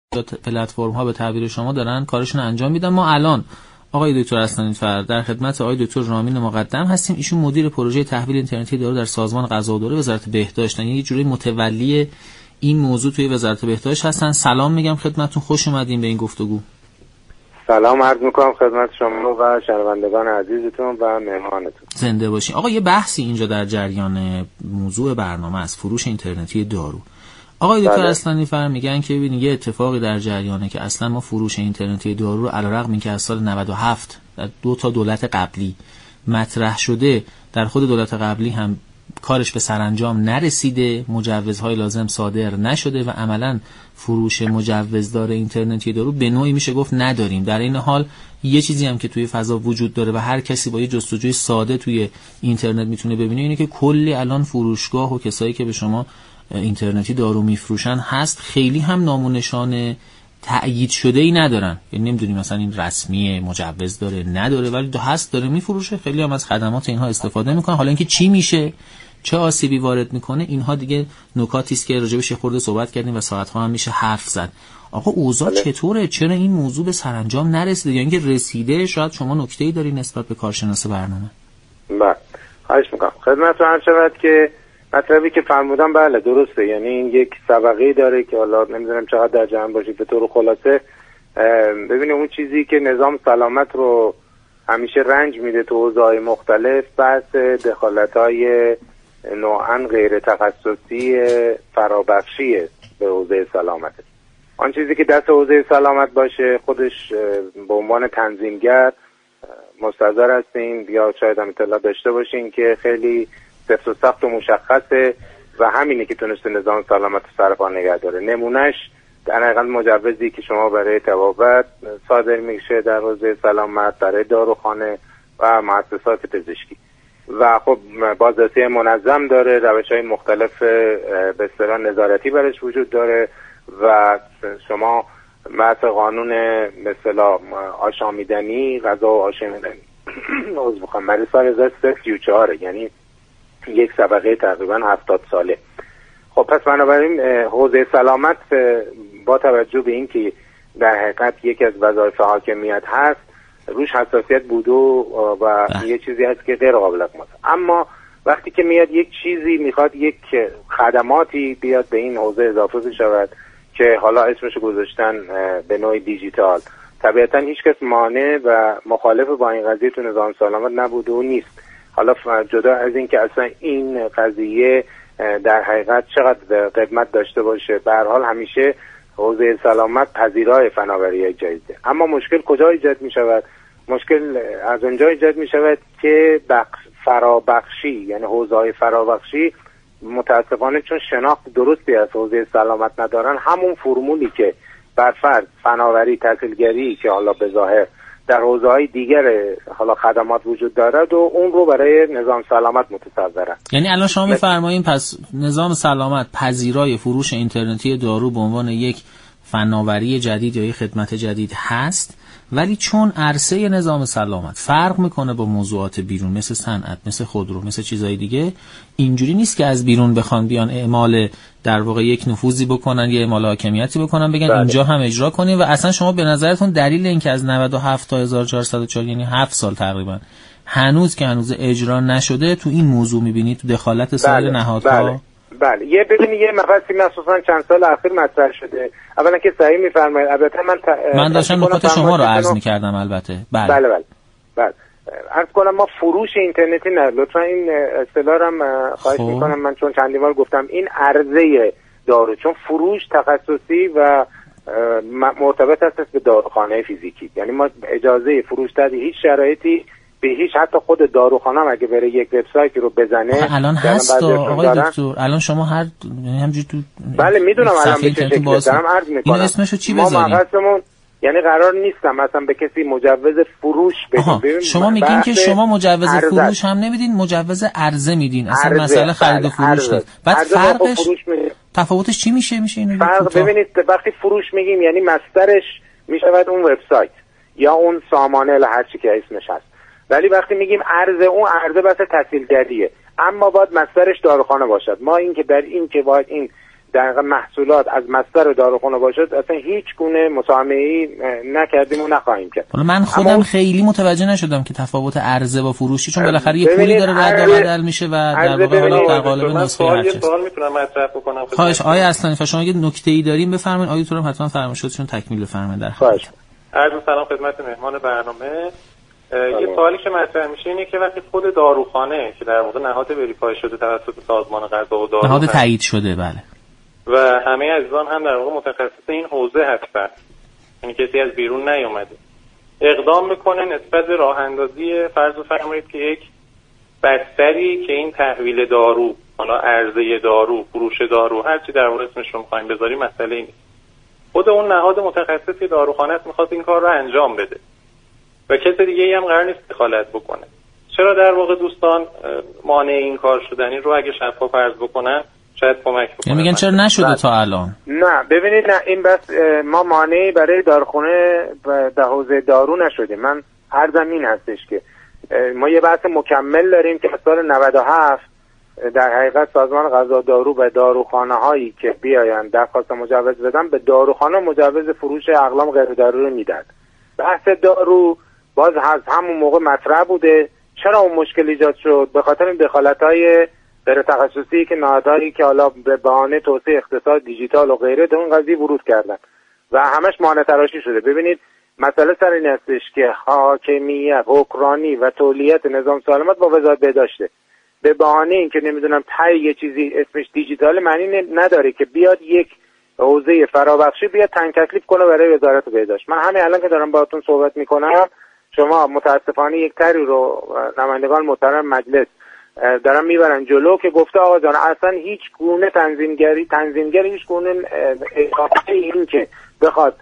پلتفرم ها به تعبیر شما دارن کارشون انجام میدن. ما الان آقای دکتر اصلانی‌فر در خدمت آقای دکتر رامین مقدم هستیم. ایشون مدیر پروژه تحویل اینترنتی دارو در سازمان غذا و دارو وزارت بهداشت، یعنی یه جوری متولی این موضوع توی وزارت بهداشت هستن. سلام میگم خدمتتون، خوش اومدین به این گفتگو. سلام عرض میکنم خدمت شما و شنوندگان عزیزتون و مهمانتون. زنده باشین. آقا یه بحثی اینجا در جریان موضوع برنامه است، فروش اینترنتی دارو. آقای دکتر اصلانی‌فر میگن که ببینید یه اتفاقی در جریانه که اصلا ما فروش اینترنتی دارو رو علیرغم اینکه از سال 97 در 2 تا دولت قبلی مطرح شده، در خود دولت قبلی هم کارش به سرانجام نرسیده، مجوزهای لازم صادر نشده و عملاً فروش مجوزدار اینترنتی دارو به نوعی میشه گفت نداریم. در این حال یه چیزی هم که توی فضا وجود داره و هر کسی با یه جستجوی ساده توی اینترنت میتونه ببینه اینه که کلی الان فروشگاه و کسایی که به شما اینترنتی دارو میفروشن هست، خیلی هم نام و نشان تأیید شده ای ندارن، یعنی نمیدونیم مثلا این رسمی مجوز داره نداره، ولی هست داره میفروشه. خیلی هم از خدمات اینها استفاده میکنن. حالا اینکه چی میشه، چه آسیبی وارد میکنه، اینها دیگه نکاتی است که راجعش خورده صحبت کردیم و ساعت‌ها هم میشه حرف زد. آقا اوضاع چطوره؟ چرا این موضوع به سرانجام نرسیده یا اینکه رسیده؟ شاید شما نکته‌ای داری نسبت به کارشناس برنامه. بله، خواهش میکنم. خدمتتون عرض شود که مطلبی که فرمودم بله درسته، یعنی این یک سابقه‌ای داره که حالا نمیدونم چقدر در جمع باشید. به طور خلاصه ببینید اون چیزی که نظام سلامت رو همیشه رنج میده تو حوزه‌های مختلف، بحث دخالت‌های نوعاً غیر تخصصی فرابخشیه به حوزه سلامت. آن چیزی که دست حوزه سلامت باشه خودش به عنوان تنظیمگر مستحضر هستیم یا شاید هم اطلاع داشته باشین که خیلی سفت و سخت و مشخصه و همینه که تونسته نظام سلامت سر پا نگه داره. نمونهش در حقیقت مجوزی که شما برای طبابت صادر میشه در حوزه سلامت، برای داروخانه و مؤسسات پزشکی و خب بازرسی منظم داره، روش‌های مختلف به اصطلاح نظارتی برش وجود داره و شما مثل قانون به اصطلاح آشامیدنی، غذا و آشامیدنی عضو بخوام برای سال 1334 یعنی یک سابقه تقریبا 70 ساله. خب پس بنابراین حوزه سلامت با توجه به اینکه در حقیقت یکی از وظایف حاکمیت هست روش حساسیت بوده و یه چیزی هست که غیر قابل قیاس. اما وقتی که میاد یک چیزی میخواد یک خدماتی بیاد به این حوزه اضافه بشود که حالا اسمش گذاشتن به نوع دیجیتال، طبیعتا هیچ کس مانع و مخالف با این قضیه تو نظام سلامت نبوده و نیست. حالا جدا از این که اصلا این قضیه در حقیقت چقدر قدمت داشته باشه، به هر حال همیشه حوزه سلامت پذیرای فناوری جدیده. اما مشکل کجا ایجاد می شود؟ مشکل از اونجا ایجاد می شود که فرابخشی، یعنی حوزه‌های فرابخشی متاسفانه چون شناخت درستی از حوزه سلامت ندارن، همون فرمولی که بر فرض فناوری تحصیلگری که حالا به ظاهر در حوزه‌های دیگر حالا خدمات وجود دارد و اون رو برای نظام سلامت متصورن. یعنی الان شما می‌فرمایید پس نظام سلامت پذیرای فروش اینترنتی دارو به عنوان یک فناوری جدید یا یک خدمت جدید هست، ولی چون عرصه نظام سلامت فرق میکنه با موضوعات بیرون مثل صنعت، مثل خودرو، مثل چیزهای دیگه، اینجوری نیست که از بیرون بخوان بیان اعمال در واقع یک نفوذی بکنن یا اعمال حاکمیتی بکنن بگن اینجا هم اجرا کنین. و اصلا شما به نظرتون دلیل این که از 97 تا 1404 یعنی 7 سال تقریبا هنوز اجرا نشده تو این موضوع میبینید، تو دخالت سایر نهادها؟ بله، ببینید یه مبحثی مخصوصا چند سال اخیر مطرح شده. اولا که صحیح میفرمایید، البته من داشتم نکات شما رو عرض میکردم. البته بله. عرض کنم ما فروش اینترنتی نه، لطفا این اصطلاح رو خواهش میکنم، من چون چندین بار گفتم این عرضه دارو، چون فروش تخصصی و مرتبط است به داروخانه فیزیکی، یعنی ما اجازه فروش در هیچ شرایطی به هیچ حتی خود داروخانه اگه بره یک وبسایتی رو بزنه الان هست آقای دکتر، الان شما هر همینجوری تو بله میدونم الان به چه شکلی دارم عرض میکنم، این اسمشو چی بذاریم؟ ما مقصدمون یعنی قرار نیستم مثلا به کسی مجوز فروش بدیم. شما میگین که شما مجوز فروش هم نمیدین، مجوز عرضه میدین، اصلا مسئله خرید و فروش نیست. بعد فرقش تفاوتش چی میشه اینو فرق ببینید، وقتی فروش میگیم یعنی مصدرش میشود اون وبسایت یا اون سامانه الا هر چی که اسمش هست، ولی وقتی میگیم عرضه، اون عرضه بس تحصیلگریه، اما باید مصدرش داروخانه باشد. ما این که در این که باید این دقیقاً محصولات از مصدر داروخانه باشد اصلا هیچ گونه مساهمه‌ای نکردیم و نخواهیم کرد. حالا من خودم خیلی متوجه نشدم که تفاوت عرضه با فروشی، چون بالاخره یه پولی داره رد و بدل میشه و در واقع حالا در قالب نسخه هر چیز. سوال میتونم مطرح بکنم؟ خواهش آقای اصلانی، شما اگه نکته‌ای دارین بفرمایید، آقای دکترم حتما فرمایشاتشون تکمیل بفرمایید. در خواهش. عرض سلام خدمت مهمان برنامه. یه سوالی که مطرح میشه اینه که وقتی خود داروخانه که در واقع نهاد وریفای شده توسط سازمان غذا و دارو، نهاد تایید شده، بله، و همه عزیزان هم در واقع متخصص این حوزه هستن، یعنی کسی از بیرون نیومده، اقدام میکنه نسبت به راه اندازی فرض فرمایید که یک بستری که این تحویل دارو، حالا عرضه دارو، فروش دارو، هر چی در واقع اسمش رو می‌خوایم بذاریم، مسئله اینه خود اون نهاد متخصصی داروخانه است میخواد این کار رو انجام بده و کسی دیگه هم قرار نیست دخالت بکنه. چرا در واقع دوستان مانع این کار شدن این رو اگه شفاف عرض بکنن شاید کمک بکنه؟ میگن چرا نشده تا الان؟ نه ببینید، نه این بس ما مانعی برای داروخانه و حوزه دارو نشدیم. من عرضم این هستش که ما یه بحث مکمل داریم که از سال 97 در حقیقت سازمان غذا و دارو به داروخانه هایی که بیاین درخواست مجوز بدن به داروخانه مجوز فروش اقلام غیر ضروری رو میدن. بحث دارو باز از همون موقع مطرح بوده. چرا اون مشکل ایجاد شد؟ به خاطر این دخالت‌های غیر تخصصی که نهادهایی که حالا به بهانه توسعه اقتصاد دیجیتال و غیره در اون قضیه ورود کردن و همش مانع تراشی شده. ببینید مسئله سر این هستش که حاکمیت، حکمرانی و تولیت نظام سالمت با وزارت بهداشته. به بهانه اینکه نمیدونم یه چیزی اسمش دیجیتال معنی نداره که بیاد یک حوزه فرابخشی بیاد تنگ تکلیف کنه برای وزارت بهداشت. من همین الان که دارم باهاتون صحبت میکنم، شما متاسفانه یک طرحی رو نمایندگان محترم مجلس دارن میبرن جلو که گفته آقا جان اصلا هیچ گونه تنظیمگری هیچ گونه اضافه این که بخواد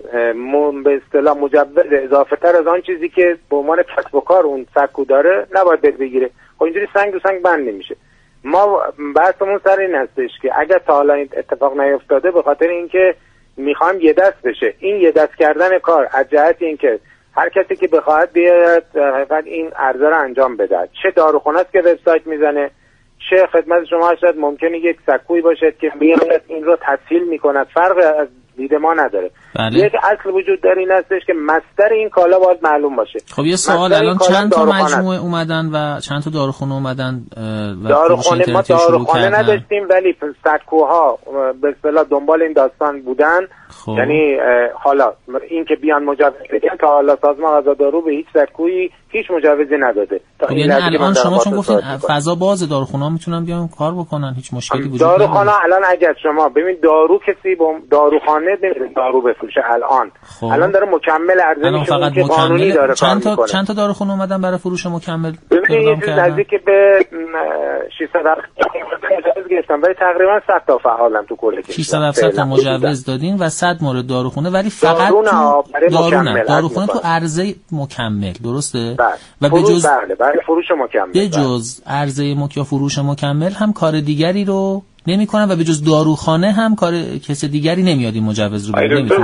به اصطلاح مجوز اضافه تر از آن چیزی که به عنوان کسب و کار اون سکو داره نباید بگیره. خب اینجوری سنگ رو سنگ بند نمیشه. ما بحثمون سر این هستش که اگر تا حالا این اتفاق نیفتاده به خاطر اینکه میخوایم یه دست بشه. این یه دست کردن کار از جهت اینکه هر کسی که بخواد بیاد حقیقت این عرضه رو انجام بده، چه داروخانه است که وبسایت میزنه، چه خدمت شما شاید ممکنه یک سکویی باشد که میاد این رو تسهیل میکند، فرق از دید ما نداره. بله. یک اصل وجود داره این هستش که مصدر این کالا باید معلوم باشه. خب یه سوال، الان چند تا مجموعه اومدن و چند تا داروخانه اومدن و داروخانه ما داروخانه نداشتیم ولی سکوها به اصطلاح دنبال این داستان بودن. خب. یعنی حالا این که بیان مجوز بدن تا حالا سازمان غذا دارو به هیچ سکویی هیچ مجوزی نداده. خب یعنی الان شما چون گفتین فضا باز داروخانه‌ها میتونن بیان کار بکنن، هیچ مشکلی وجود نداره. داروخانه الان اگر شما ببین دارو کسی با داروخانه نمیره دارو بفروشه الان. خب. الان داره مکمل عرضه میشه که قانونی داره. چند تا داروخانه اومدن برای فروش مکمل؟ ببینید نزدیک به 600 مجوز گرفتن ولی تقریبا 100 تا فعالن تو کل کشور. 600 تا مجوز دادین و 100 مورد داروخانه، ولی فقط داروخانه تو عرضه مکمل، درسته؟ و بجز برای فروش مکمل، بجز عرضه یا فروش مکمل هم کار دیگری رو نمی‌کنن و بجز داروخانه هم کار کس دیگری نمیاد این مجوز رو بگیره.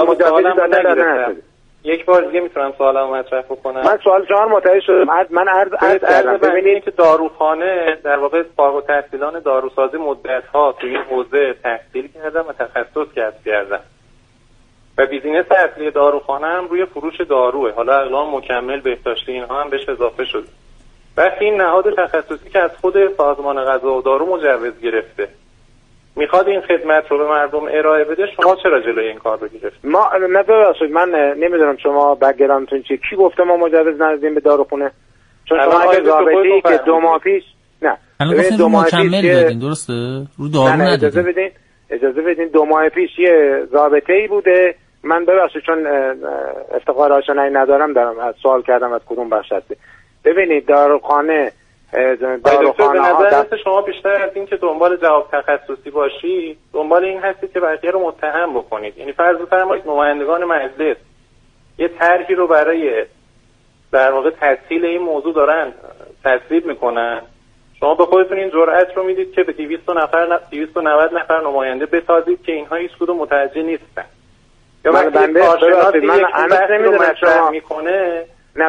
یک بار دیگه میتونم سوالمو مطرح بکنم؟ من سوال جان متوجه شدم. من عرض کردم ببینید که داروخانه در واقع فارغ التحصیلان داروسازی مدت‌ها تو این حوزه تحصیل کردن و تخصص کسب کردن و بیزینس اصلی داروخانه هم روی فروش داروه. حالا اقلام مکمل، بهداشتی، اینها هم بهش اضافه شده. وقتی این نهاد تخصصی که از خود سازمان غذا و دارو مجوز گرفته میخواد این خدمت رو به مردم ارائه بده، شما چرا جلوی این کار رو گرفتید؟ ما ببخشید من نمیدونم شما بک‌گراندتون چیه، کی گفته ما مجوز ندادیم به داروخونه؟ چون شما اگه ضابطه‌ای که 2 ماه پیش الان 2 ماه مکمل دادین، درسته؟ رو دارو ندادین. اجازه بدین 2 ماه پیش یه ضابطه‌ای بوده. من ببخشید چون افتخار آشنایی ندارم دارم سوال کردم از کدوم بخش هستی. ببینید داروخانه به نظر شما بیشتر از این که دنبال جواب تخصصی باشی دنبال این هستید که بقیه رو متهم بکنید. یعنی فرض بفرمایید نمایندگان مجلس یه طرحی رو برای در واقع تسهیل این موضوع دارن تصویب میکنن، شما به خودتون این جرأت رو میدید که به 290 نفر نماینده بسازید که اینها هیچ کدوم متوجه نیستن. یا وقتی کارشناسی من نمیدونم شما میکنه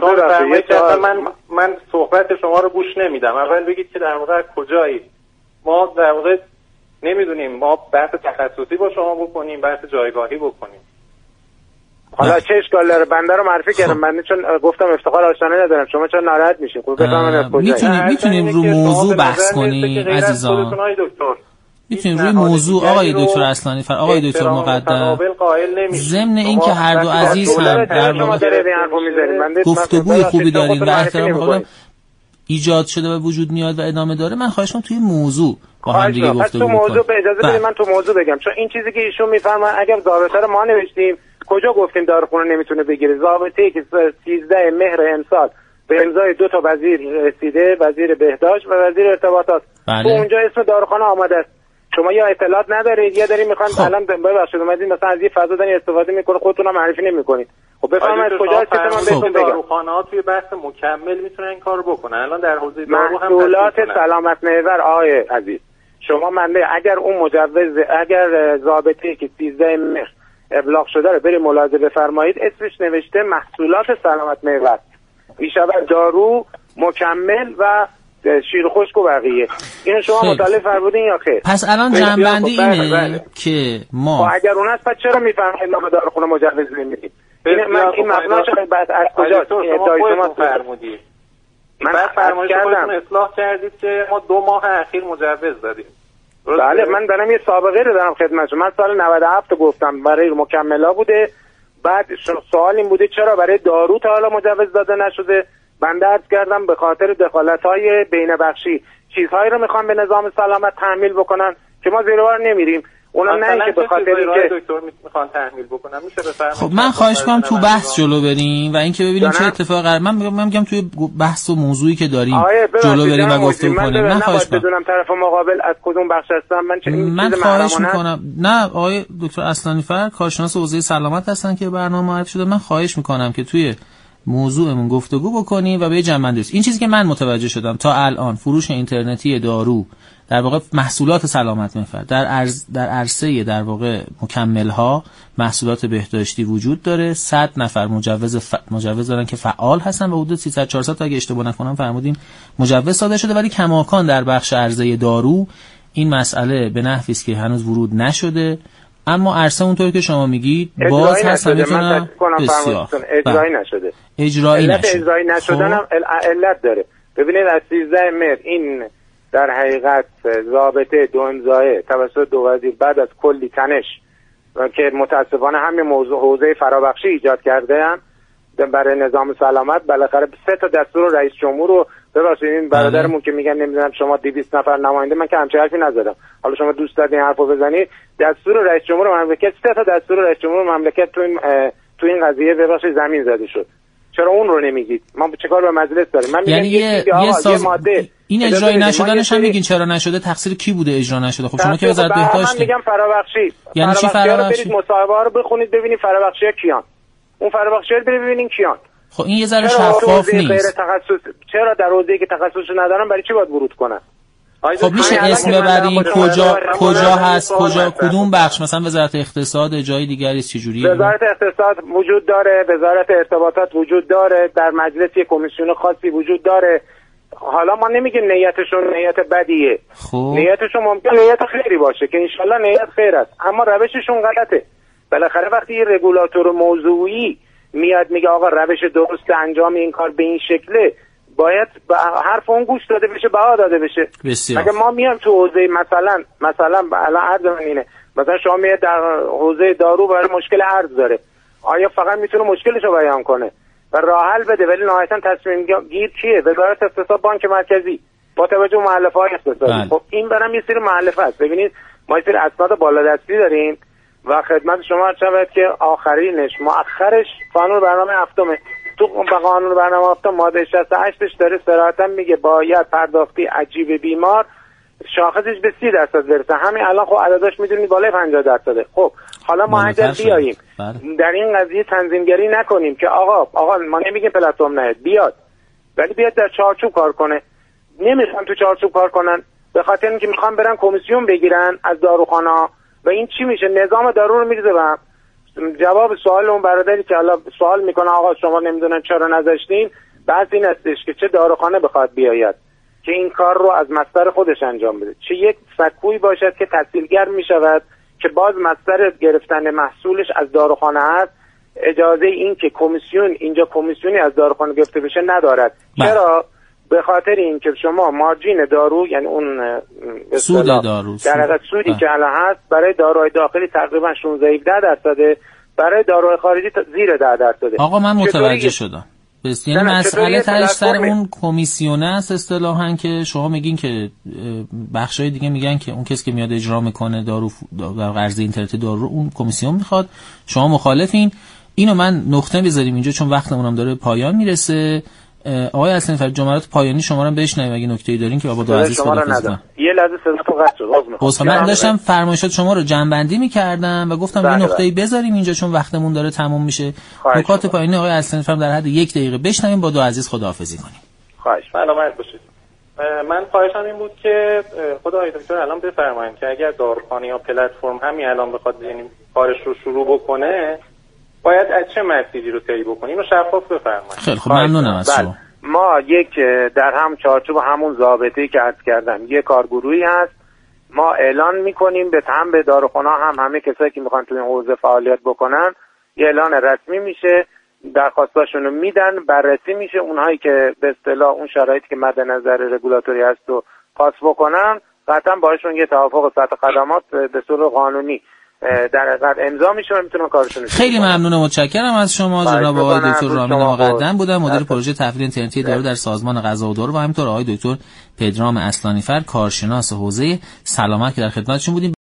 من صحبت شما رو گوش نمیدم. اول بگید که در واقع کجایی ما در واقع نمیدونیم ما بحث تخصصی با شما بکنیم، بحث جایگاهی بکنیم. حالا چه اشکال داره؟ بنده رو معرفی کردم، من چون گفتم افتخار آشنایی ندارم، شما چرا ناراحت میشین؟ خب بفهمید از کجا میتونیم رو موضوع بحث کنیم عزیزان. میتونیم روی موضوع آقای دکتر اصلانی فر، آقای دکتر مقدم، ضمن اینکه هر دو عزیز هم در واقع گفتگوی خوبی داریم و احترام قائلم ایجاد شده و وجود میاد و ادامه داره، من خواهش می‌کنم توی موضوع با هم دیگه گفتگو کنیم. موضوع به اجازه بدید من تو موضوع بگم، چون این چیزی که ایشون میفرمایند اگر ضابطه رو ما نوشتیم کجا گفتیم داروخونه نمیتونه بگیره؟ ضابطه‌ای که 13 مهر امسال به امضای 2 تا وزیر رسیده، وزیر بهداشت و وزیر ارتباطات. تو اونجا اسم داروخانه آمده است. شما یا اطلاعات ندارید یا دارین میخوان الان ببخشید اومدین مثلا از یه فضا دارین استفاده میکنه، خودتون هم معرفی نمیکنید. خب بفرمایید کجا هست که من بهتون بگم. داروخانه‌ها توی بحث مکمل میتونن این کارو بکنن. الان در حوزه دارو هم محصولات سلامت محور آقای عزیز، شما منده اگر اون مجوز، اگر ضابطه‌ای که 13 مهر ابلاغ شده رو برید ملاحظه بفرمایید، اسمش نوشته محصولات سلامت محور، میشود دارو مکمل و شیر خشک و بقیه. اینو شما مطالعه فرمودین یا خیر؟ پس الان جنبندی اینه که ما اگر اون است پس چرا میفرمایید ما به داروخونه مجوز نمیدیم؟ این مبناش از کجاست؟ ادعای شما فرمودید. من فرمایش خودتون اصلاح کردید که ما 2 ماه اخیر مجوز دادیم. بله من دارم یه سابقه رو دارم خدمتتون. من سال 97 گفتم برای مکملا بوده، بعد سوال این بوده چرا برای دارو تا حالا مجوز داده نشده؟ بنده عرض کردم به خاطر دخالت‌های بین‌بخشی چیزهایی رو میخوان به نظام سلامت تحمیل بکنن که ما زیر بار نمیریم. اونا نه اینکه به خاطر اینکه دکتر میخوان تحمیل بکنن. میشه بفرمایید؟ خب من خواهش می‌کنم تو بحث جلو بریم و اینکه ببینیم چه اتفاقی قرار. من میگم توی بحث و موضوعی که داریم جلو بریم و گفتگو کنیم. من خواهش می‌کنم بدونم طرف مقابل از کدوم بخش هستم. من خواهش می‌کنم نه آقای دکتر اصلانی فر کارشناس حوزه سلامت هستن که برنامه معرفی شده. من خواهش می‌کنم که توی موضوعمون گفتگو بکنیم و به جنبندی رسیم. این چیزی که من متوجه شدم تا الان فروش اینترنتی دارو در واقع محصولات سلامت محور در عرصه در واقع مکمل ها محصولات بهداشتی وجود داره. 100 نفر مجوز دارن که فعال هستن و حدود 300 400 تا اگه اشتباه نکنم فرمودیم مجوز صادر شده، ولی کماکان در بخش عرضه دارو این مسئله به نحوی است که هنوز ورود نشده. اما عرصه اونطور که شما میگید باز هست میتونه بسیار اجرایی نشده. اجرایی نشدن هم علت داره. ببینید از 13 مهر این در حقیقت ضابطه 2 امضای توسط 2 وزیر بعد از کلی تنش که متاسفانه همین موضوع حوزه فرابخشی ایجاد کرده هم برای نظام سلامت، بالاخره 3 تا دستور رئیس جمهور رو ببخشید این برادرمون که میگن نمیدونم شما 200 نفر نماینده، من که همچین حرفی نزدم. حالا شما دوست دارید این حرفو بزنید، دستور رئیس جمهور مملکت 3 تا دستور رئیس جمهور مملکت تو این قضیه ببخشید زمین زده شد. چرا اون رو نمیگید؟ ما چیکار به مجلس داریم؟ من میگم یه ماده این اجرایی نشدنش هم میگین چرا نشده؟ تقصیر کی بوده اجرا نشده؟ خب شما که وزارت بهداشت من میگم فرابخشی. یعنی چی فرابخشی؟ برید مصاحبه ها رو بخونید ببینید فرابخشی‌ها کیان. اون فرابخشی‌ها رو برید ببینید کیان. خب این یه ذره شفاف نیست. چرا در حوزه‌ای که تخصصش ندارن برای چی باید ورود کنن؟ خب میشه اسم ببرین کجا هست، کدوم بخش؟ مثلا وزارت اقتصاد جای دیگری است چجوری؟ وزارت اقتصاد وجود داره، وزارت ارتباطات وجود داره، در مجلس یک کمیسیون خاصی وجود داره. حالا ما نمیگیم نیتشون نیت بدیه. خب نیتشون ممکن نیت خیری باشه که انشالله نیت خیر است، اما روششون غلطه. بالاخره وقتی یه رگولاتور موضوعی میاد میگه آقا روش درست انجام این کار به این شکله، باید حرف اون گوش داده بشه، بها داده بشه. اگه ما میام تو حوزه مثلا الان عرض من اینه، مثلا شما میاد در حوزه دارو برای مشکل عرض داره، آیا فقط میتونه مشکلش رو بیان کنه و راه حل بده، ولی نهایتا تصمیم گیر کیه؟ وزارت اقتصاد، بانک مرکزی با توجه به مؤلفه‌های اقتصادی. خب این برام یه سری مؤلفه است. ببینید ما یه سری اسناد بالادستی داریم و خدمت شما عرض شود که آخرینش مؤخرش قانون برنامه هفتمه. تو قانون برنامه هفتم ماده 68ش داره صراحتا میگه باید پرداختی عجیب بیمار شاخصش به 30% برسه. همین الان خب عدداش میدونید بالای 50%. خب حالا ما اگر بیاییم در این قضیه تنظیمگری نکنیم که آقا ما نمیگیم پلتفرم نه بیاد، ولی بیاد در چارچوب کار کنه. نمیخوان تو چارچوب کار کنن به خاطر اینکه میخوان برن کمیسیون بگیرن از داروخانه‌ها و این چی میشه؟ نظام دارو رو میریزه به هم. جواب سوال اون برادری که حالا سوال میکنه آقا شما نمیدونن چرا نذاشتین، بحث این هستش که چه داروخانه بخواد بیاید. که این کار رو از مصدر خودش انجام بده، چه یک سکویی باشد که تسهیلگر می شود که باز مصدر گرفتن محصولش از داروخانه است، اجازه این که اینجا کمیسیونی از داروخانه گرفته بشه ندارد. چرا؟ به خاطر این که شما مارجین دارو، یعنی اون سود دارو، در حقیقت سودی که الان هست برای داروهای داخلی تقریبا 16-17%، برای داروهای خارجی زیر 10%. آقا من متوجه شدم. یعنی مسئله تهش سر اون کمیسیونه است اصطلاحاً، که شما میگین که بخشای دیگه میگن که اون کسی که میاد اجرا میکنه دارو در عرضه اینترنتی دارو اون کمیسیون میخواد، شما مخالفین. اینو من نقطه بذاریم اینجا چون وقتمون داره پایان میرسه. آقای حسنی فر، جملات پایانی شما رو بشنویم اگه نکته‌ای دارین که با دو عزیز خداحافظی کنم. یه لحظه صداتون قطع شد. من داشتم فرمایشات شما رو جمع‌بندی می‌کردم و گفتم یه نکته‌ای بذاریم اینجا چون وقتمون داره تموم میشه. نکات پایانی آقای حسنی فر در حد 1 دقیقه بشنویم، با دو عزیز خداحافظی کنیم. خواهش. سلامت باشید. من خواهشم این بود که خدا آقای دکتر الان بفرمایید که اگر داروخانه یا پلتفرم همین الان بخواد یعنی کارش رو شروع بکنه باید از چه مسیری رو طی بکنه، اینو شفاف بفرمایید. خیلی خب، ممنونم از شما. ما در هم چارچوب همون ضابطه‌ای که عرض کردم یه کارگروهی هست، ما اعلان میکنیم به داروخانه همه کسایی که میخوان تو این حوزه فعالیت بکنن یه اعلان رسمی میشه، درخواستاشون رو میدن، بررسی میشه، اونهایی که به اصطلاح اون شرایطی که مد نظر رگولاتوری هست رو پاس بکنن قطعا باهاشون یه توافق سطح خدمات به صورت قانونی در حقیقت امضا میشه و میتونن کارشون. خیلی ممنونم، متشکرم از شما. جناب آقای دکتر رامین مقدم بودن، مدیر پروژه تحویل اینترنتی دارو در سازمان غذا و دارو، و همینطور آقای دکتر پدرام اصلانی فر، کارشناس حوزه سلامت که در خدمتشون بودیم.